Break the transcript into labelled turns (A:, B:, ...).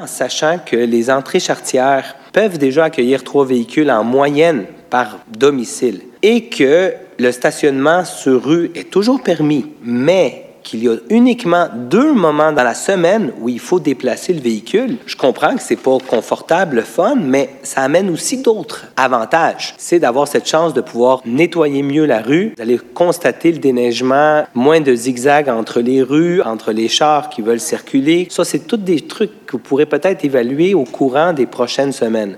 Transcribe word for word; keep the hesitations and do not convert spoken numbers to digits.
A: en sachant que les entrées charretières peuvent déjà accueillir trois véhicules en moyenne par domicile et que le stationnement sur rue est toujours permis, mais qu'il y a uniquement deux moments dans la semaine où il faut déplacer le véhicule. Je comprends que c'est pas confortable, le fun, mais ça amène aussi d'autres avantages. C'est d'avoir cette chance de pouvoir nettoyer mieux la rue. Vous allez constater le déneigement, moins de zigzags entre les rues, entre les chars qui veulent circuler. Ça, c'est tous des trucs que vous pourrez peut-être évaluer au courant des prochaines semaines.